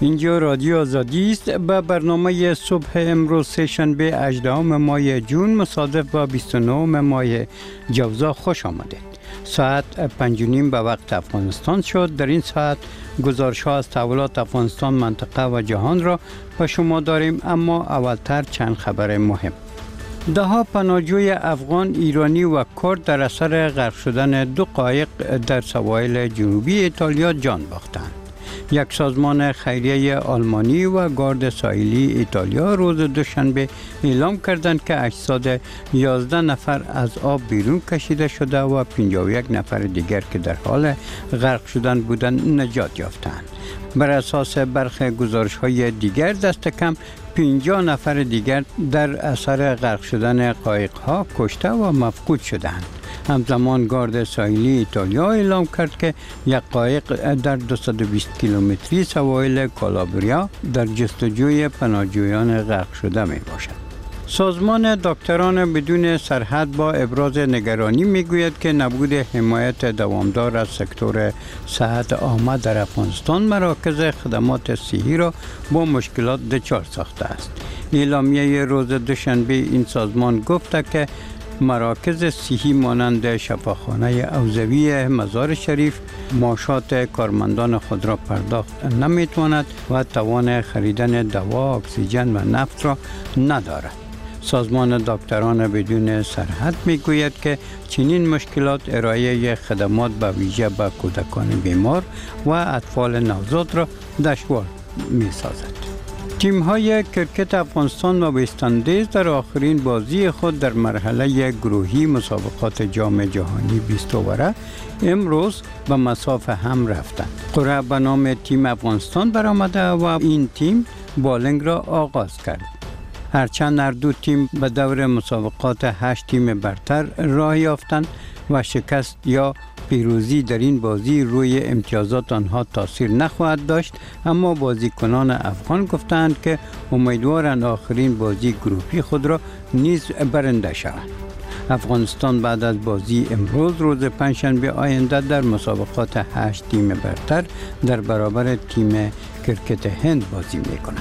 اینجا رادیو آزادی است. به برنامه صبح امروز سه‌شنبه 18 ماه جون مصادف با 29 ماه جوزا خوش آمدید. ساعت 5:30 به وقت افغانستان شد. در این ساعت گزارش‌ها از تحولات افغانستان، منطقه و جهان را به شما داریم، اما اولتر چند خبر مهم. ده‌ها پناهجوی افغان، ایرانی و کرد در اثر غرق شدن 2 قایق در سواحل جنوبی ایتالیا جان باختند. یک سازمان خیریه آلمانی و گارد ساحلی ایتالیا روز دوشنبه اعلام کردند که اجساد 11 نفر از آب بیرون کشیده شده و 51 نفر دیگر که در حال غرق شدن بودند نجات یافتند. بر اساس برخی گزارش‌های دیگر دست کم 50 نفر دیگر در اثر غرق شدن قایق‌ها کشته و مفقود شدند. همزمان گارد ساحلی ایتالیا اعلام کرد که یک قایق در 220 کیلومتری سواحل کالابریا در جستجوی پناهجویان غرق شده می باشد. سازمان دکتران بدون سرحد با ابراز نگرانی میگوید که نبود حمایت دوامدار از سکتور صحت عامه در افغانستان مراکز خدمات صحی را با مشکلات دچار ساخته است. اعلامیه روز دوشنبه این سازمان گفته که مراکز صحی مانند شفاخانه اوزوی مزار شریف معاشات کارمندان خود را پرداخت نمیتواند و توان خریدن دوا، اکسیژن و نفت را ندارد. سازمان دکتران بدون سرحد میگوید که چنین مشکلات ارائه خدمات به ویژه به کودکان بیمار و اطفال نوزاد را دشوار میسازد. تیم‌های کرکت افغانستان و وست اندیز در آخرین بازی خود در مرحله گروهی مسابقات جام جهانی 20 اوره امروز به مصاف هم رفتند. قرعه به نام تیم افغانستان برآمده و این تیم بالنگ را آغاز کرد. هرچند هر دو تیم به دور مسابقات 8 تیم برتر راه یافتند و شکست یا پیروزی در این بازی روی امتیازات آنها تاثیر نخواهد داشت، اما بازیکنان افغان گفتند که امیدوارند آخرین بازی گروهی خود را نیز برنده شوند. افغانستان بعد از بازی امروز روز پنجشنبه آینده در مسابقات 8 تیم برتر در برابر تیم کرکت هند بازی می‌کند.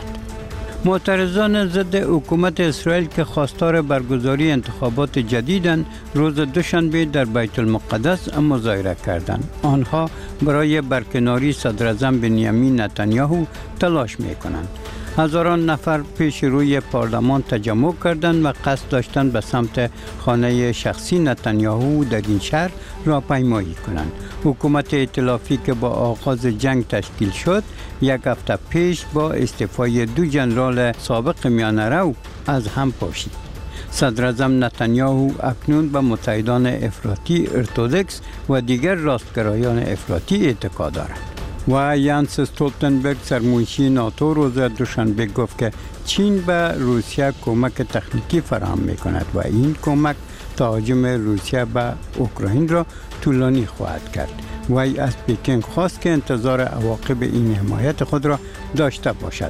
معترضان ضد حکومت اسرائیل که خواستار برگزاری انتخابات جدیدند روز دوشنبه در بیت المقدس مظاهره کردند. آنها برای برکناری صدراعظم بنیامین نتانیاهو تلاش می‌کنند. هزاران نفر پیش روی پارلمان تجمع کردند و قصد داشتند به سمت خانه شخصی نتانیاهو در این شهر راهپیمایی کنند. حکومت ائتلافی که با آغاز جنگ تشکیل شد، یک هفته پیش با استعفای 2 ژنرال سابق میانه‌رو از هم پاشید. صدراعظم نتانیاهو اکنون به متحدان افراطی ارتودکس و دیگر راستگرایان افراطی اعتقاد دارد. و یانس استولتنبرگ سرمنشی ناتو روز دوشنبه گفت که چین به روسیه کمک تکنیکی فراهم می‌کند و این کمک تهاجم روسیه به اوکراین را طولانی خواهد کرد. وی از پکن خواست که انتظار عواقب این حمایت خود را داشته باشد.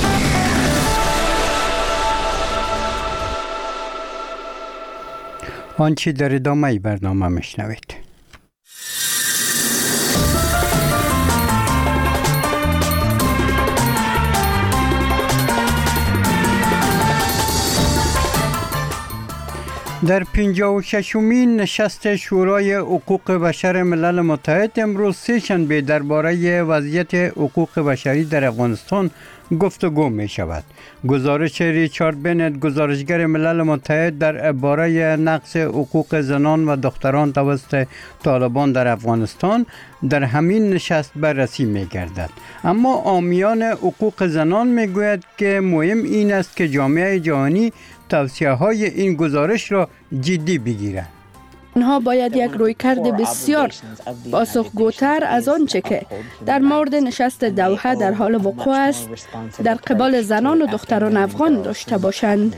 آنچه در ادامه برنامه میشنوید. در 56مین نشست شورای حقوق بشر ملل متحد امروز سه‌شنبه درباره وضعیت حقوق بشری در افغانستان گفتگو می شود. گزارش ریچارد بنت، گزارشگر ملل متحد درباره نقض حقوق زنان و دختران توسط طالبان در افغانستان در همین نشست بررسی می گردد. اما حامیان حقوق زنان می گوید که مهم این است که جامعه جهانی توصیه‌های این گزارش را جدی بگیرند. آنها باید یک رویکرد بسیار پاسخگوتر از آنچه که در مورد نشست دوحه در حال وقوع است در قبال زنان و دختران افغان داشته باشند.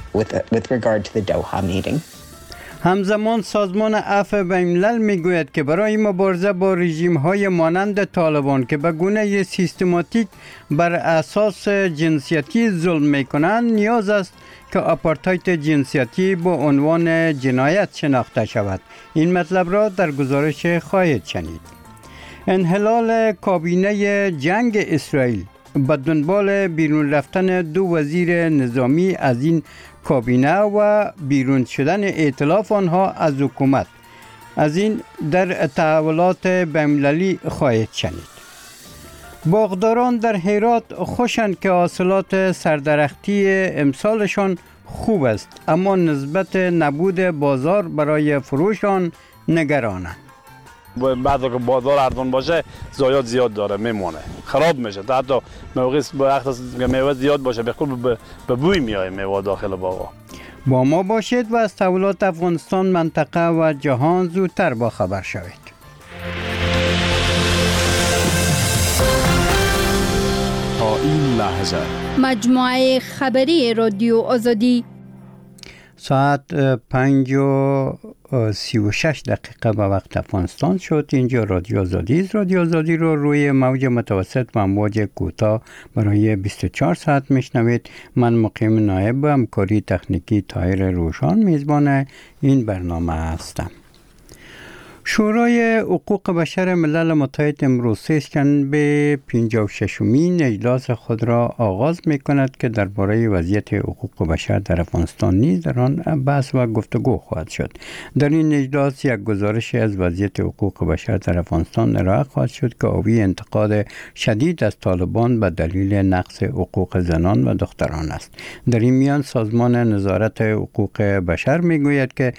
همزمان سازمان عفو بین‌الملل میگوید که برای مبارزه با رژیم‌های مانند طالبان که به گونه سیستماتیک بر اساس جنسیتی ظلم می‌کنند، نیاز است که آپارتاید جنسیتی با عنوان جنایت شناخته شود. این مطلب را در گزارش خواهید شنید. انحلال کابینه جنگ اسرائیل به دنبال بیرون رفتن 2 وزیر نظامی از این کابینه و بیرون شدن ائتلاف آنها از حکومت. از این در تحولات بین‌المللی خواهید شنید. باغداران در هرات خوشند که حاصلات سردرختی امسالشان خوب است، اما نسبت نبود بازار برای فروش آن نگرانند. بعد که بازار ارزان باشه ضایعات زیاد داره، میمونه، خراب میشه. حتی موقع که میوه زیاد باشه به بوی میاد میوه داخل باغ. با ما باشید و از تحولات افغانستان، منطقه و جهان زودتر با خبر شوید. تا این لحظه مجموعه خبری رادیو آزادی ساعت 5:36 به وقت افغانستان شد. اینجا رادیو آزادی است. رادیو آزادی رو روی موج متوسط و امواج کوتاه برای 24 ساعت میشنوید. من مقیم نایب و همکاری تکنیکی طاهر روشان میزبان این برنامه هستم. شورای حقوق بشر ملل متحد امروز سه‌شنبه 56مین اجلاس خود را آغاز می کند که درباره وضعیت حقوق بشر در افغانستان نیز در آن بحث و گفتگو خواهد شد. در این اجلاس یک گزارش از وضعیت حقوق بشر در افغانستان ارائه خواهد شد که حاوی انتقاد شدید از طالبان به دلیل نقض حقوق زنان و دختران است. در این میان سازمان نظارت حقوق بشر می گوید که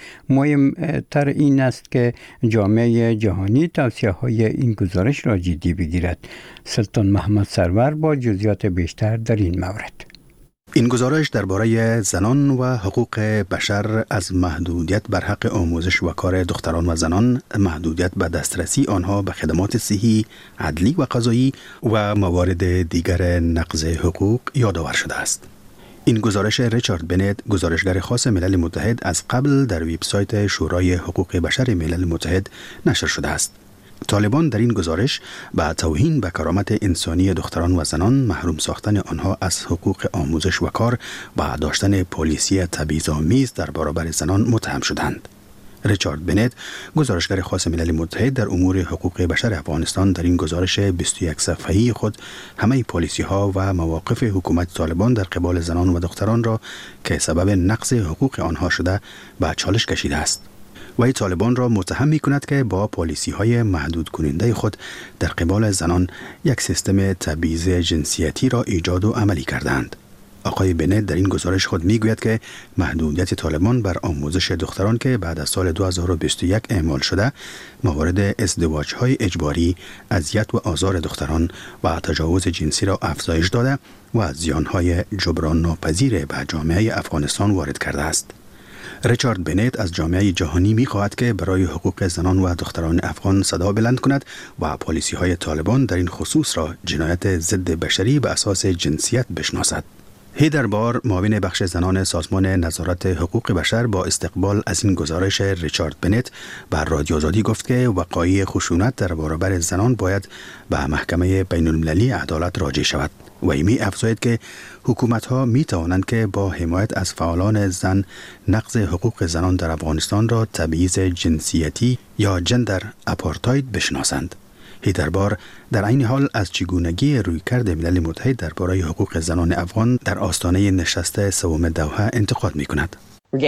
مهمتر این است که جامعه جهانی توصیه‌های این گزارش را جدی بگیرد. سلطان محمد سرور با جزئیات بیشتر در این مورد. این گزارش درباره زنان و حقوق بشر از محدودیت بر حق آموزش و کار دختران و زنان، محدودیت به دسترسی آنها به خدمات صحی، عدلی و قضایی و موارد دیگر نقض حقوق یادآور شده است. این گزارش ریچارد بنت، گزارشگر خاص ملل متحد، از قبل در وبسایت شورای حقوق بشر ملل متحد نشر شده است. طالبان در این گزارش به توهین به کرامت انسانی دختران و زنان، محروم ساختن آنها از حقوق آموزش و کار و داشتن پالیسی تبعیض‌آمیز در برابر زنان متهم شدند. ریچارد بنت، گزارشگر خاص ملل متحد در امور حقوق بشر افغانستان، در این گزارش 21 صفحه‌ای خود همه پالیسی‌ها و مواقف حکومت طالبان در قبال زنان و دختران را که سبب نقض حقوق آنها شده به چالش کشیده است. و طالبان را متهم می‌کند که با پالیسی‌های محدود کننده خود در قبال زنان یک سیستم تبعیض جنسیتی را ایجاد و عملی کردند. آقای بنت در این گزارش خود میگوید که محدودیت طالبان بر آموزش دختران که بعد از سال 2021 اعمال شده، موارد ازدواج‌های اجباری، اذیت و آزار دختران و تجاوز جنسی را افزایش داده و زیان‌های جبران ناپذیر به جامعه افغانستان وارد کرده است. ریچارد بنت از جامعه جهانی می‌خواهد که برای حقوق زنان و دختران افغان صدا بلند کند و پالیسی‌های طالبان در این خصوص را جنایت ضد بشری به اساس جنسیت بشناسد. هیدر بار، معاون بخش زنان سازمان نظارت حقوق بشر، با استقبال از این گزارش ریچارد بنت بر رادیو آزادی گفت که وقایع خشونت در برابر زنان باید به محکمه بین‌المللی عدالت راجع شود و می افزاید که حکومت‌ها می توانند که با حمایت از فعالان زن نقض حقوق زنان در افغانستان را تبعیض جنسیتی یا جندر آپارتاید بشناسند. هیدربار در این حال از چگونگی رویکرد ملل متحد درباره حقوق زنان افغان در آستانه نشست سوم دوحه انتقاد می‌کند.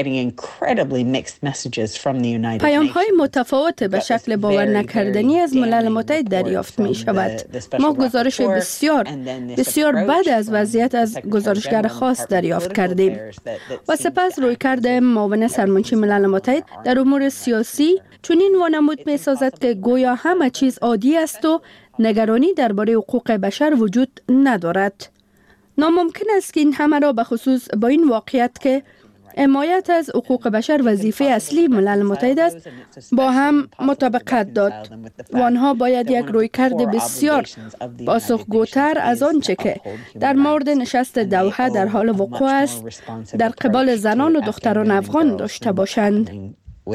پیام‌های متفاوت به شکل باور نکردنی از ملل متحد دریافت می شود. ما گزارش بسیار بد از وضعیت از گزارشگر خاص دریافت کردیم و سپس رویکرد معاون سرمنشی ملل متحد در امور سیاسی چنین وانمود می سازد که گویا همه چیز عادی است و نگرانی درباره حقوق بشر وجود ندارد. ناممکن است که این همه را به خصوص با این واقعیت که حمایت از حقوق بشر وظیفه اصلی ملل متحد است با هم مطابقت داد و آنها باید یک رویکرد بسیار پاسخگوتر از آنچه که در مورد نشست دوحه در حال وقوع است در قبال زنان و دختران افغان داشته باشند.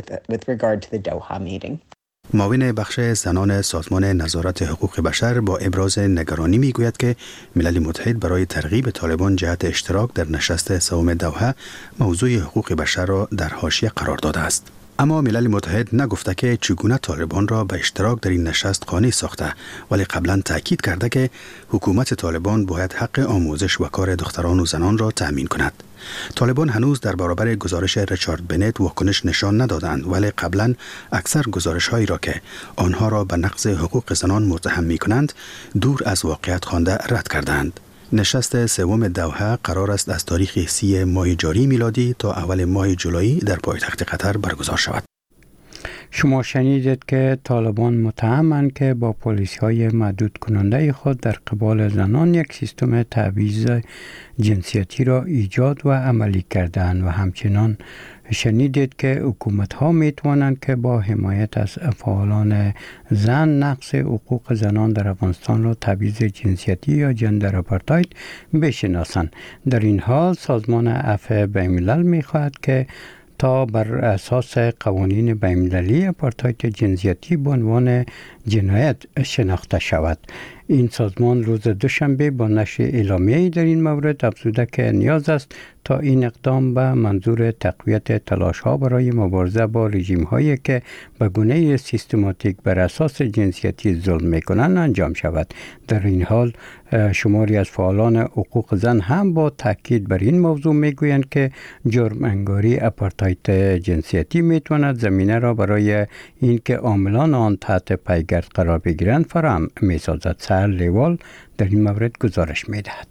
معاون بخش زنان سازمان نظارت حقوق بشر با ابراز نگرانی میگوید که ملل متحد برای ترغیب طالبان جهت اشتراک در نشست سوم دوحه موضوع حقوق بشر را در حاشیه قرار داده است. اما ملل متحد نگفته که چگونه طالبان را به اشتراک در این نشست قانع ساخته، ولی قبلا تاکید کرده که حکومت طالبان باید حق آموزش و کار دختران و زنان را تأمین کند. طالبان هنوز در برابر گزارش ریچارد بنت واکنش نشان ندادند، ولی قبلا اکثر گزارش‌هایی را که آنها را به نقض حقوق زنان متهم می‌کنند دور از واقعیت خوانده رد کردند. نشست سوم دوحه قرار است از تاریخ 30 ماه جاری میلادی تا اول ماه جولای در پایتخت قطر برگزار شود. شما شنیدید که طالبان متهمند که با پلیس‌های محدود کننده خود در قبال زنان یک سیستم تبعیض جنسیتی را ایجاد و عملی کردند و همچنان شنیدید که حکومت‌ها می‌توانند که با حمایت از فعالان زن نقض حقوق زنان در افغانستان را تبعیض جنسیتی یا جندر آپارتاید بشناسند. در این حال سازمان عفو بین‌الملل می‌خواهد که تا بر اساس قوانین بین‌المللی آپارتاید جنسیتی به عنوان جنایت شناخته شود. این سازمان روز دوشنبه با نشر اعلامیه‌ای در این مورد افزوده که نیاز است تا این اقدام به منظور تقویت تلاش‌ها برای مبارزه با رژیم‌هایی که به گونه سیستماتیک بر اساس جنسیتی ظلم می‌کنند انجام شود. در این حال شماری از فعالان حقوق زن هم با تاکید بر این موضوع می‌گویند که جرم انگاری آپارتاید جنسیتی می‌تواند زمینه را برای اینکه عاملان آن تحت پیگرد قرار بگیرند فراهم می‌سازد. سهر لیوال در این مورد گزارش می‌دهد.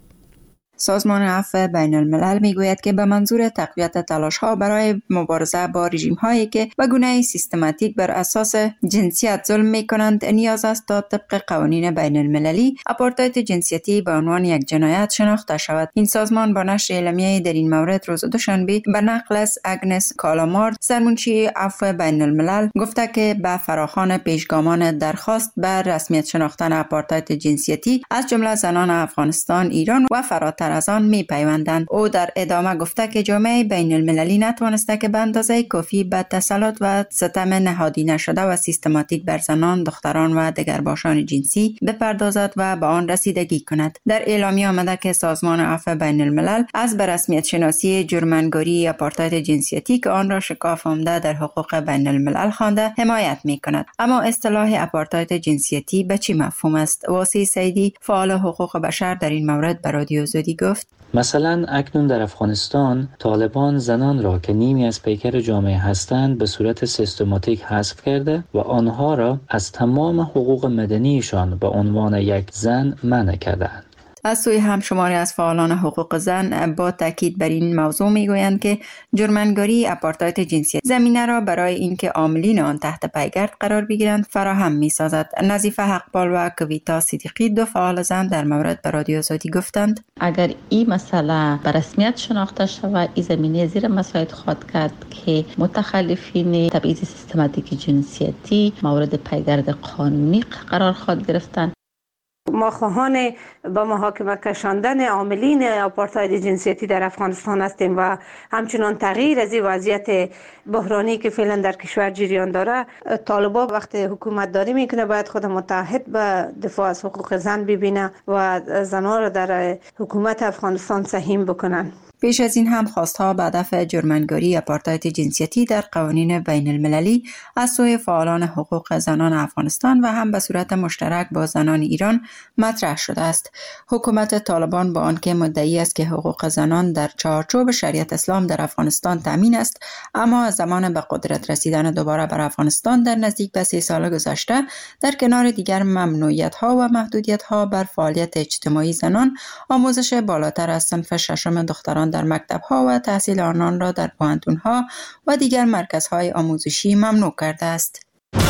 سازمان عفو بین الملل میگوید که به منظور تقویت تلاش‌ها برای مبارزه با رژیم‌هایی که به گونه سیستماتیک بر اساس جنسیت ظلم می‌کنند نیاز است تا طبق قوانین بین المللی آپارتاید جنسیتی به عنوان یک جنایت شناخته شود. این سازمان با نشر اعلامیه‌ای در این مورد روز دوشنبه به نقل از اگنس کالامارد سرمنشی عفو بین الملل گفته که به فراخوان پیشگامان درخواست بر رسمیت شناختن آپارتاید جنسیتی از جمله زنان افغانستان، ایران و فراتر از آن می‌پیوندند. او در ادامه گفته که جامعه بین المللی نتوانسته که به اندازه کافی به تسلط و ستم نهادی نشده و سیستماتیک بر زنان، دختران و دگرباشان جنسی بپردازد و به آن رسیدگی کند. در اعلامیه آمده که سازمان عفو بین الملل از به رسمیت شناسی جرم‌انگاری آپارتاید جنسیتی که آن را شکاف آمده در حقوق بین الملل خوانده حمایت می‌کند. اما اصطلاح آپارتاید جنسیتی به چه مفهوم است؟ واسی سیدی فعال حقوق بشر در این مورد به رادیو آزادی گفت: مثلا اکنون در افغانستان طالبان زنان را که نیمی از پیکر جامعه هستند به صورت سیستماتیک حذف کرده و آنها را از تمام حقوق مدنیشان به عنوان یک زن منع کردند. از سوی هم شماری از فعالان حقوق زن با تاکید بر این موضوع میگویند که جرم‌انگاری آپارتاید جنسیتی زمینه را برای اینکه عاملین آن تحت پیگرد قرار بگیرند فراهم می‌سازد. نظیفه حقپال و کویتا صدیقی دو فعال زن در مورد به رادیو آزادی گفتند: اگر این مسئله به رسمیت شناخته شود، این زمینه زیر مساعد خواهد کرد که متخلفین تبعیض سیستماتیک جنسیتی مورد پیگرد قانونی قرار خواهد گرفتند. ما خواهان به محاکمه کشاندن عاملین آپارتاید جنسیتی در افغانستان هستیم و همچنان تغییر از این وضعیت بحرانی که فعلا در کشور جریان داره. طالبان وقتی حکومت داری میکنه باید خود متحد به دفاع از حقوق زن ببینه و زنان را در حکومت افغانستان سهیم بکنن. پیش از این هم خواستها به هدف جرم‌انگاری آپارتاید جنسیتی در قوانین بین المللی از سوی فعالان حقوق زنان افغانستان و هم به صورت مشترک با زنان ایران مطرح شده است. حکومت طالبان با آنکه مدعی است که حقوق زنان در چارچوب شریعت اسلام در افغانستان تامین است، اما از زمان به قدرت رسیدن دوباره بر افغانستان در نزدیک به 3 سال گذشته در کنار دیگر ممنوعیت‌ها و محدودیت‌ها بر فعالیت اجتماعی زنان، آموزش بالاتر از صنف ششم دختران در مکتب‌ها و تحصیل آنان را در پوهنتون‌ها و دیگر مرکزهای آموزشی ممنوع کرده است.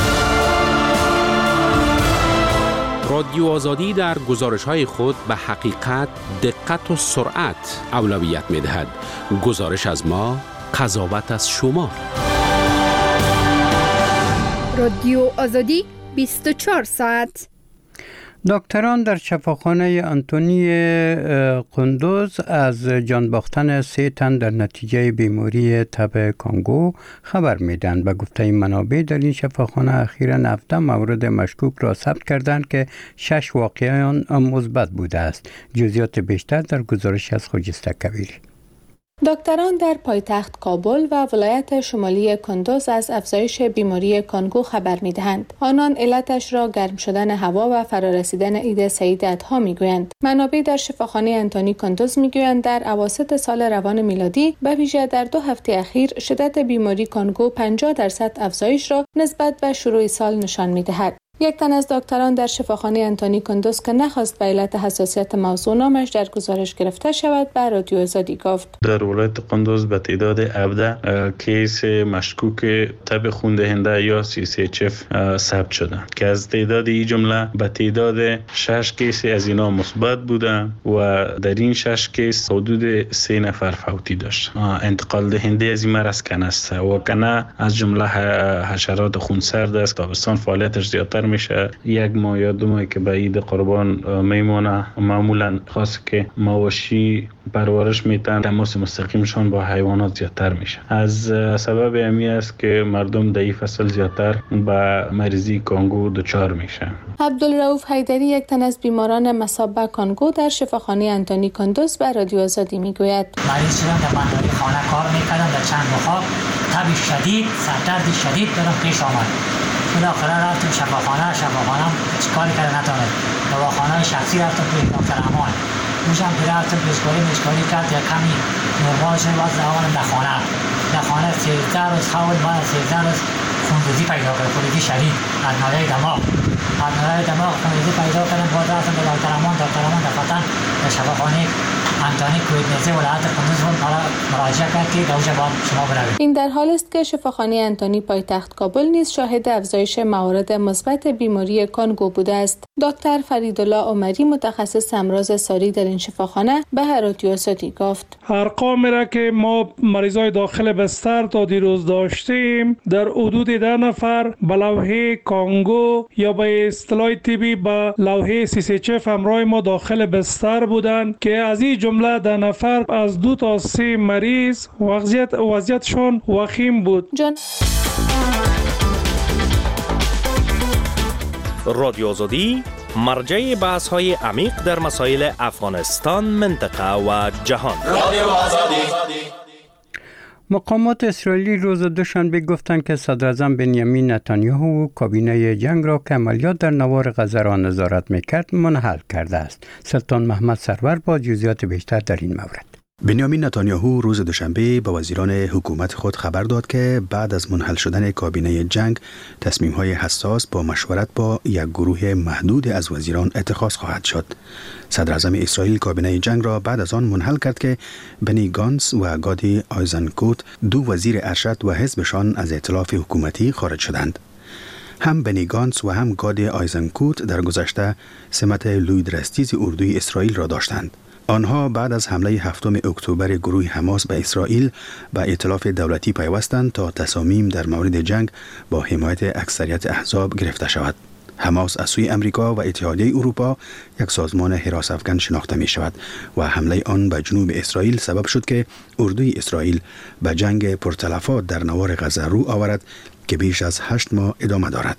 رادیو آزادی در گزارش‌های خود به حقیقت، دقت و سرعت اولویت می‌دهد. گزارش از ما، قضاوت از شما. رادیو آزادی 24 ساعت. دکتران در شفاخانه آنتونی قندوز از جان باختن 3 تن در نتیجه بیماری تب کنگو خبر میدن. به گفته منابع در این شفاخانه اخیراً 17 مورد مشکوک را ثبت کردند که 6 واقعه آن مثبت بوده است. جزئیات بیشتر در گزارش از خجسته کبیری. دکتران در پایتخت کابل و ولایت شمالی کندوز از افزایش بیماری کانگو خبر می‌دهند. آنان علتش را گرم شدن هوا و فرارسیدن عید سعید اضحی می‌گویند. منابع در شفاخانه انتونی کندوز می‌گویند در اواسط سال روان میلادی به ویژه در 2 هفته اخیر شدت بیماری کانگو 50% افزایش را نسبت به شروع سال نشان می‌دهد. یک تن از دکتران در شفاخانه انتونی کندوز که نخواست به علت حساسیت موضوع نامش در گزارش گرفته شود به رادیو آزادی گفت در ولایت قندوز به تعداد 17 کیس مشکوک تب خون دهنده یا CCHF ثبت شده که از تعداد این جمله به تعداد 6 کیس از اینا مثبت بوده و در این 6 کیس حدود 3 نفر فوتی داشت. انتقال دهنده از این مرض کنه است و کنه از جمله حشرات خونسرد است. تابستان فعالیتش زیادتر میشه. 1 ماه یا 2 ماه که به عید قربان میمونه معمولا خاص که مواشی پرورش میتن تماس مستقیمشان با حیوانات زیادتر میشه. از سبب امی است که مردم در این فصل زیادتر به مریضی کانگو دچار میشه. عبدالرؤوف حیدری یک تن از بیماران مصاب به کانگو در شفاخانه انتونی کندوز به رادیو آزادی میگوید مریض شدم در بنداری خانه کار میکردم در چند ماه تب شدید سردرد شدید برام پیش آمد. بالاخره رفتم شفاخانه چیکار کردم نتونست دواخانه شخصی رفتم توی دکتر امان اونجام که رفتم پیشکاری کرد یا کمی نرمال شد باز دوانم در خانه 13 روز خواب باید 13 روز خونریزی پیدا کرد خونریزی شدید از ناله دماغ خونریزی پیدا کردم باز رفتم به دکتر امان دفتن در شفاخانه انتونی کویدنزه ولایت کندوز مراجعه کرد که دوجه باید شما بروید. این در حال است که شفاخانه انتونی پایتخت کابل نیز شاهد افزایش موارد مثبت بیماری کانگو بوده است. دکتر فریدالله عمری متخصص امراض ساری در این شفاخانه به رادیو آزادی گفت ارقام را که ما مریضای داخل بستر تا دیروز داشتیم در حدود 10 نفر به لوحه کانگو یا به اصطلاح طبی به لوحه CCHF همراه ما داخل بستر بودند که از این جمله 10 نفر از 2 تا 3 مریض وضعیتشان وخیم بود. رادیو آزادی مرجع بحث‌های عمیق در مسائل افغانستان، منطقه و جهان. رادیو آزادی. مقامات اسرائیلی روز دوشنبه گفتند که صدر اعظم بنیامین نتانیاهو کابینه جنگ را که عملیات در نوار غزه را نظارت میکرد منحل کرده است. سلطان محمد سرور با جزئیات بیشتر در این مورد. بنیامین نتانیاهو روز دوشنبه به وزیران حکومت خود خبر داد که بعد از منحل شدن کابینه جنگ تصمیم‌های حساس با مشورت با یک گروه محدود از وزیران اتخاذ خواهد شد. صدر اعظم اسرائیل کابینه جنگ را بعد از آن منحل کرد که بنی گانتس و گادی آیزنکوت 2 وزیر ارشد و حزبشان از ائتلاف حکومتی خارج شدند. هم بنی گانتس و هم گادی آیزنکوت در گذشته سمت لویدرستیز اردوی اسرائیل را داشتند. آنها بعد از حمله 7 اکتبر گروه حماس به اسرائیل به ائتلاف دولتی پیوستند تا تصامیم در مورد جنگ با حمایت اکثریت احزاب گرفته شود. حماس از سوی امریکا و اتحادیه اروپا یک سازمان حراس افکن شناخته می شود و حمله آن به جنوب اسرائیل سبب شد که اردوی اسرائیل به جنگ پرتلفات در نوار غزه رو آورد که بیش از 8 ماه ادامه دارد.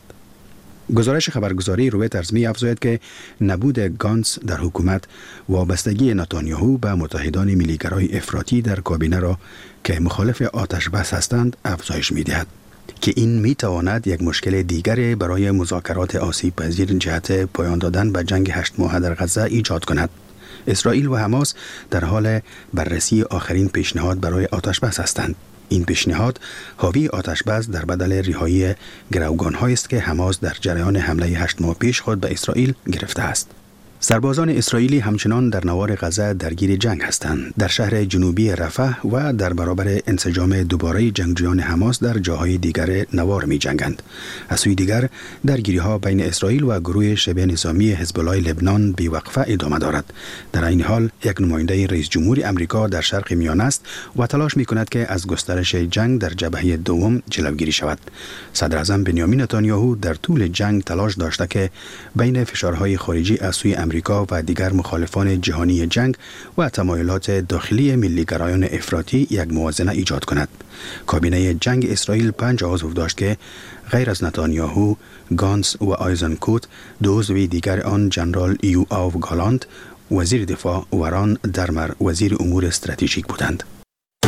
گزارش خبرگزاری رویترز می افزاید که نبود گانتس در حکومت وابستگی نتانیاهو به متحدان ملیگرای افراطی در کابینه را که مخالف آتش بس هستند افزایش می دهد که این می تواند یک مشکل دیگر برای مذاکرات آسیب پذیر جهت پایان دادن به جنگ 8 ماهه در غزه ایجاد کند. اسرائیل و حماس در حال بررسی آخرین پیشنهاد برای آتش بس هستند. این پیشنهاد حاوی آتش بس در بدل رهایی گروگان‌هایی است که حماس در جریان حمله 8 ماه پیش خود به اسرائیل گرفته است. سربازان اسرائیلی همچنان در نوار غزه درگیر جنگ هستند. در شهر جنوبی رفح و در برابر انسجام دوباره جنگجویان حماس در جاهای دیگر نوار می جنگند. از سوی دیگر درگیری‌ها بین اسرائیل و گروه شبه نظامی حزب الله لبنان بی‌وقفه ادامه دارد. در این حال یک نماینده رئیس جمهور آمریکا در شرق میانه است و تلاش می کند که از گسترش جنگ در جبهه دوم جلوگیری شود. صدر اعظم بنیامین نتانیاهو در طول جنگ تلاش داشته که بین فشارهای خارجی از سوی آمریکا و دیگر مخالفان جهانی جنگ و تمایلات داخلی ملیگرایان افراطی یک موازنه ایجاد کند. کابینه جنگ اسرائیل 5 عضو داشت که غیر از نتانیاهو، گانتس و آیزنکوت 2 عضو دیگر آن جنرال یوآو گالانت وزیر دفاع و ران درمر وزیر امور استراتژیک بودند.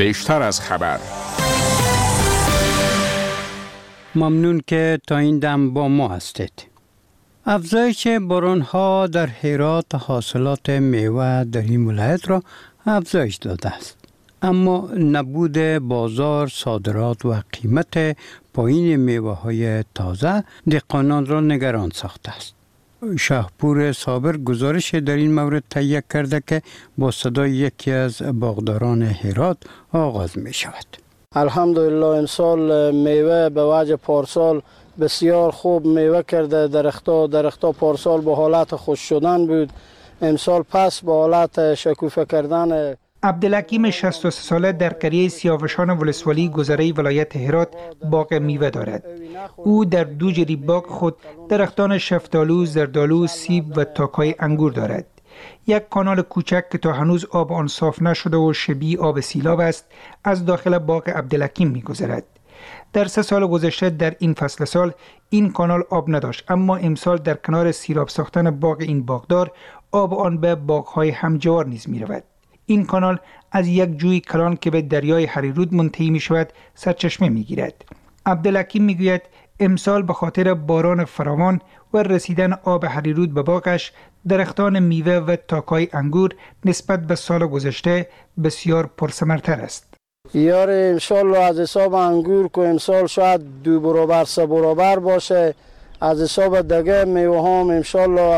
بیشتر از خبر. ممنون که تا این دم با ما هستید. افزایش باران‌ها در هرات حاصلات میوه در این ولایت را افزایش داده است. اما نبود بازار، صادرات و قیمت پایین میوه‌های تازه دهقانان را نگران ساخته است. شهپور صابر گزارش در این مورد تهیه کرده که با صدای یکی از باغداران هرات آغاز می شود. الحمدلله امسال میوه به وجه پارسال بسیار خوب میوه کرده. درختها پارسال به حالت خوش شدن بود، امسال پس به حالت شکوفه کردن. عبدالحکیم 63 ساله در قریه سیاوشان ولسوالی گذره ولایت هرات باغ میوه دارد. او در 2 جری باغ خود درختان شفتالو، زردالو، سیب و تاکای انگور دارد. یک کانال کوچک که تا هنوز آب آن صاف نشده و شبیه آب سیلاب است از داخل باغ عبدالحکیم می‌گذرد. در 3 سال گذشته در این فصل سال این کانال آب نداشت، اما امسال در کنار سیراب ساختن باغ این باغدار آب آن به باغ‌های همجوار نیز می‌رود. این کانال از یک جوی کلان که به دریای هریرود منتهی می شود سرچشمه می گیرد. عبدالحکیم می گوید امسال به خاطر باران فراوان و رسیدن آب هریرود به باغش درختان میوه و تاکای انگور نسبت به سال گذشته بسیار پرثمرتر است. انشالله از حساب انگور که امسال شاید 2 برابر 3 برابر باشه، از حساب دگه میوه هم انشالله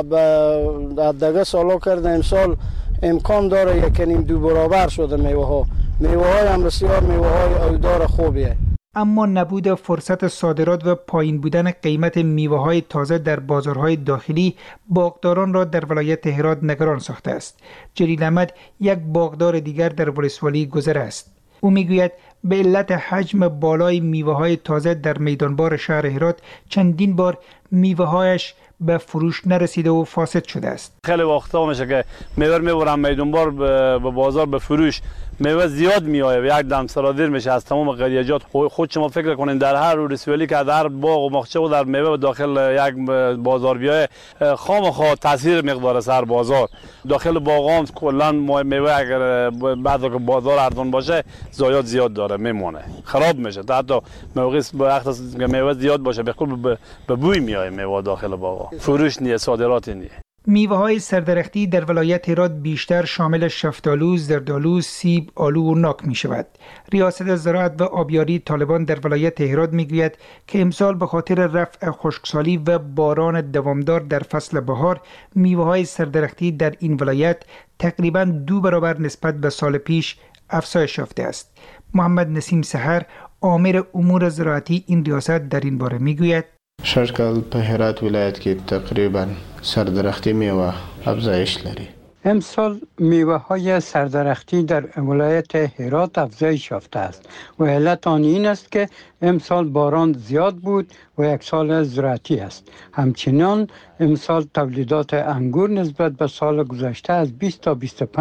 دگه سالا کرده امسال امکان داره 1.5-2 برابر شده میوه های هم بسیار میوه های ایدار خوبیه. اما نبود فرصت صادرات و پایین بودن قیمت میوه های تازه در بازارهای داخلی باغداران را در ولایت هرات نگران ساخته است. جلیل احمد یک باغدار دیگر در ولسوالی گذر است. او میگوید به علت حجم بالای میوه های تازه در میدانبار شهر هرات چندین بار میوه هایش به فروش نرسیده و فاسد شده است. خیلی وقتا میشه که میوه میبرم میدانبار به بازار به فروش، میوه زیاد میآید و یک دم سرادیر میشه از تمام قریجات. خود شما فکر کنین در هر ولسوالی که در هر باغ و باغچه و در میوه داخل یک بازار بیای خامخا تاثیر مقدار سر بازار داخل باغام کلا میوه اگر بعد که بازار ارزان باشه زایات زیاد داره میمونه، خراب میشه. حتی موقع وقت میوه زیاد باشه به بوی میآید میوه داخل باغ. فروش نیه، صادرات نیه. میوه های سردرختی در ولایت هرات بیشتر شامل شفتالو، زردالو، سیب، آلو و ناک می شود. ریاست زراعت و آبیاری طالبان در ولایت هرات می گوید که امسال به خاطر رفع خشکسالی و باران دوامدار در فصل بهار میوه های سردرختی در این ولایت تقریباً 2 برابر نسبت به سال پیش افزایش یافته است. محمد نسیم سحر، آمر امور زراعتی این ریاست در این باره می گوید شرکل په هرات ولایت کې تقریبا سردرختی میوه افزایش لري. امسال میوه های سردرختی در ولایت هرات افزایش یافته است و علت آن این است که امسال باران زیاد بود و یک سال زراعتی است. همچنان امسال تولیدات انگور نسبت به سال گذشته از 20 تا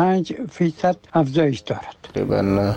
25% افزایش دارد. تقریبا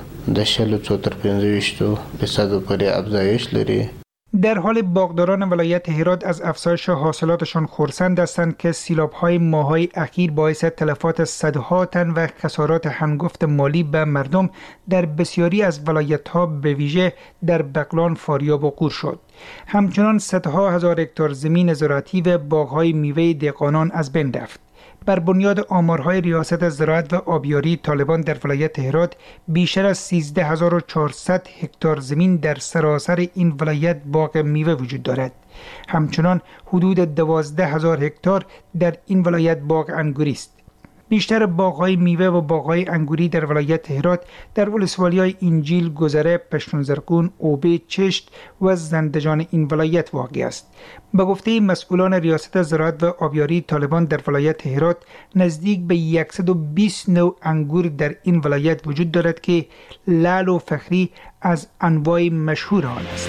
10-15% پورې افزایش لري. در حال باغداران ولایت هرات از افزایش حاصلاتشان خرسند هستند که سیلاب‌های ماه‌های اخیر باعث تلفات صدها تن و خسارات هنگفت مالی به مردم در بسیاری از ولایت‌ها به ویژه در بغلان، فاریاب و قور شد. همچنان صدها هزار هکتار زمین زراعتی و باغ‌های میوه دهقانان از بین رفت. بر بنیاد آمارهای ریاست زراعت و آبیاری طالبان در ولایت هرات بیشتر از 13400 هکتار زمین در سراسر این ولایت باغ میوه وجود دارد. همچنان حدود 12000 هکتار در این ولایت باغ انگوری است. بیشتر باغ‌های میوه و باغ‌های انگوری در ولایت هرات در ولسوالی‌های انجیل، گذره، پشتونزرگون، اوبه، چشت و زندجان این ولایت واقع است. به گفته مسئولان ریاست زراعت و آبیاری طالبان در ولایت هرات نزدیک به 120 نوع انگور در این ولایت وجود دارد که لعل و فخری از انواع مشهور آن است.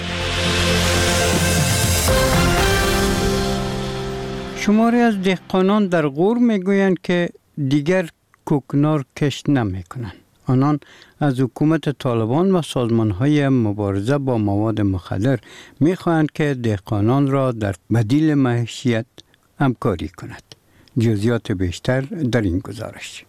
شماری از دهقانان در غور میگویند که دیگر کوکنار کشت نمی کنند. آنان از حکومت طالبان و سازمان‌های مبارزه با مواد مخدر می‌خواهند که دهقانان را در بدیل معیشت همکاری کند. جزئیات بیشتر در این گزارش.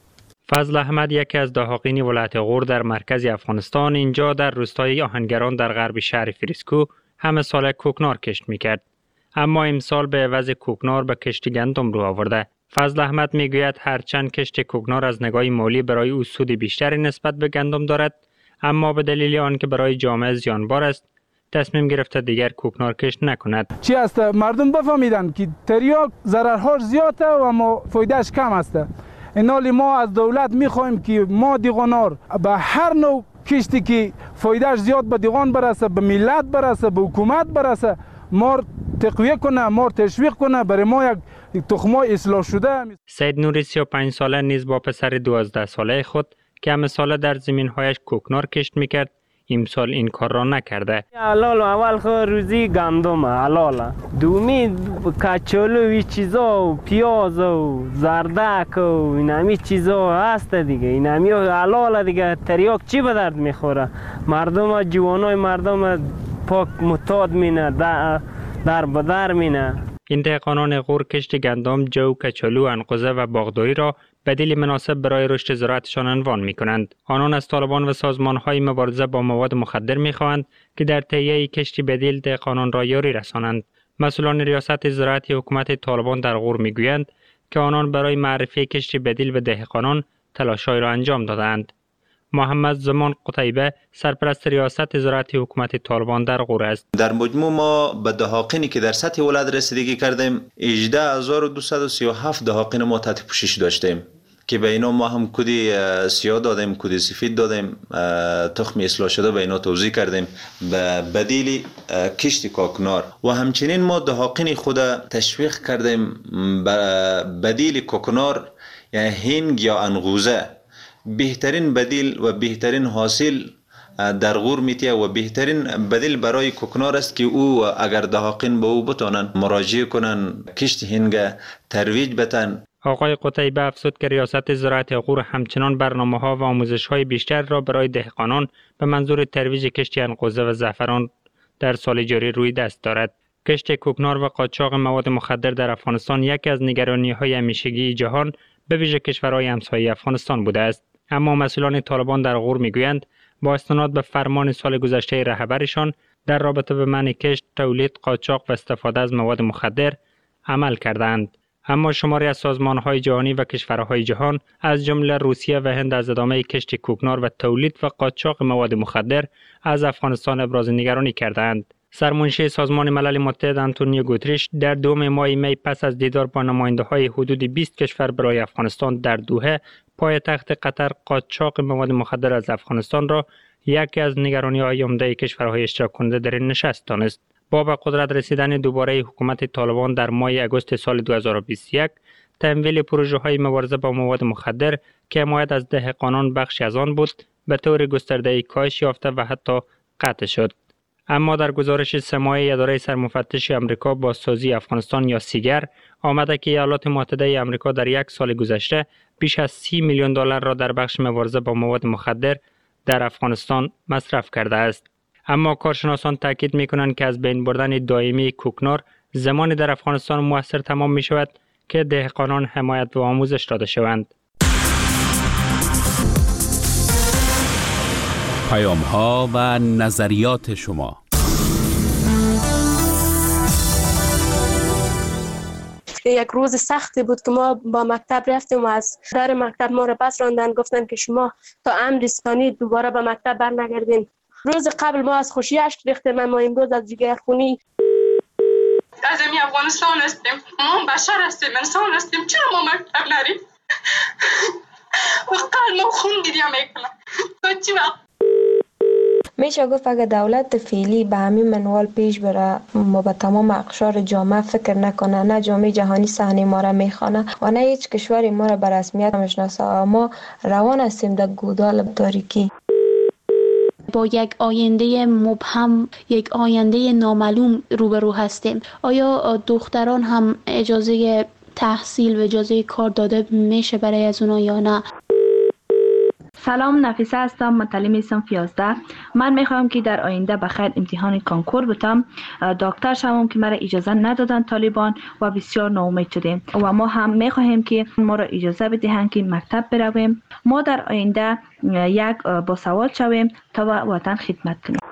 فضل احمد یکی از دهاقین ولایت غور در مرکز افغانستان اینجا در روستای آهنگران در غرب شهر فریسکو همه سال کوکنار کشت میکرد. اما امسال به عوض کوکنار به کشت گندم رو آورده. فضل احمد میگوید هرچند کشت کوکنار از نگاه مالی برای او سود بیشتری نسبت به گندم دارد، اما به دلیل آنکه برای جامعه زیانبار است تصمیم گرفته دیگر کوکنار کشت نکند. چی است مردم بفهمیدن که تریاک ضررهاش زیاده و اما فایدهش کم است. اینالی ما از دولت میخوایم که ما دیغانار به هر نوع کشتی که فایدهش زیاد به دیغان برسه، به ملت برسه، به حکومت برسه، ما تقویه کنه، ما تشویق کنه، برای ما یک تخمای اصلاح شده. سید نوری 35 ساله نیز با پسر 12 ساله خود که همه ساله در زمین‌هایش کوکنار کشت میکرد امسال این کار را نکرده. حلال اول خو روزی گندم حلاله، دومی کچالو و چیزا و پیاز و زردک و اینمی چیزا هست دیگه. اینمی حلاله دیگه. تریاک چی به درد میخوره؟ مردم جوانای مردم پاک متاد مینه، در بدر مینه. این دهقانان غور کشت گندم، جو، کچالو، انقوزه و باغداری را بدیل مناسب برای رشد زراعتشان عنوان می کنند. آنان از طالبان و سازمان‌های مبارزه با مواد مخدر می خواهند که در تهیه کشتی بدیل دهقانان را یاری رسانند. مسئولان ریاست زراعتی حکومت طالبان در غور می گویند که آنان برای معرفی کشتی بدیل به دهقانان تلاش‌هایی را انجام دادند. محمد زمان قتیبه سرپرست ریاست زراعتی حکومت طالبان در غور است. در مجموع ما به دهاقینی که در سطح ولایت رسیدگی کردیم 18237 دهاقین ما تحت پوشش داشتیم که به اینا ما هم کدی سیاه دادیم، کدی سفید دادیم، تخم اصلاح شده به اینا توزیع کردیم به بدیل کشت کوکنار و همچنین ما دهاقین خود تشویق کردیم به بدیل کوکنار یعنی هینگ یا انقوزه. بهترین بدیل و بهترین حاصل در غور میتیه و بهترین بدیل برای کوکنار است که او اگر دهاقین به او بتونن مراجعه کنن کشت هنگ ترویج بتن. آقای قتیبه افزود که ریاست زراعت غور همچنان برنامه‌ها و آموزش‌های بیشتر را برای دهقانان به منظور ترویج کشت انقوزه و زعفران در سال جاری روی دست دارد. کشت کوکنار و قاچاق مواد مخدر در افغانستان یکی از نگرانی‌های همیشگی جهان به ویژه کشورهای همسایه افغانستان بوده است. اما مسئولان طالبان در غور میگویند با استناد به فرمان سال گذشته رهبرشان در رابطه به منع کشت، تولید، قاچاق و استفاده از مواد مخدر عمل کردند. اما شماری از سازمان‌های جهانی و کشورهای جهان از جمله روسیه و هند از ادامه کشت کوکنار و تولید و قاچاق مواد مخدر از افغانستان ابراز نگرانی کردند. سرمنشی سازمان ملل متحد آنتونیو گوتریش در 2 ماه می پس از دیدار با نماینده‌های حدود 20 کشور برای افغانستان در دوحه پایتخت قطر قاچاق مواد مخدر از افغانستان را یکی از نگرانی‌های عمده کشورهای اشتراک کننده در این نشست دانست. با به قدرت رسیدن دوباره حکومت طالبان در ماه اگست سال 2021 تمویل پروژه‌های مبارزه با مواد مخدر که حمایت از دهقانان بخشی از آن بود به طور گسترده کاهش یافته و حتی قطع شد. اما در گزارش 3 ماهه اداره سرمفتش آمریکا با سازی افغانستان یا سیگر آمده که ایالات متحده آمریکا در 1 سال گذشته بیش از 30 میلیون دلار را در بخش مبارزه با مواد مخدر در افغانستان مصرف کرده است. اما کارشناسان تاکید می‌کنند که از بین بردن دائمی کوکنار زمانی در افغانستان موثر تمام می‌شود که دهقانان حمایت و آموزش داده شوند. پیام‌ها و نظریات شما. یک روز سختی بود که ما با مکتب رفتیم و از در مکتب ما را پس راندن، گفتن که شما تا امر رسانی دوباره به مکتب برنگردین. روز قبل ما از خوشی اشک ریختیم، اما امروز از جگرخونی. از امی افغانستان هستیم، ما بشر هستیم، انسان هستیم، چرا ما مکتب نریم؟ و قلب ما خون گریه میکنه. تا چی وقت؟ میشه گفت اگه دولت فعلی به همین منوال پیش بره ما به تمام اقشار جامعه فکر نکنه، نه جامعه جهانی صحنه ما را میخوانه و نه هیچ کشوری ما را به رسمیت میشناسه، ما روان هستیم در گودال تاریکی. با یک آینده مبهم، یک آینده نامعلوم روبرو هستیم. آیا دختران هم اجازه تحصیل و اجازه کار داده میشه برای از اونا یا نه؟ سلام، نفیسه هستم، متعلم صنف 11. من میخوام که در آینده بخیر امتحان کنکور بتم، دکتر شوم که مرا اجازه ندادن طالبان و بسیار ناامید شدیم و ما هم میخواهیم که ما را اجازه بدهند که مکتب برویم. ما در آینده یک باسواد شویم تا وطن خدمت کنیم.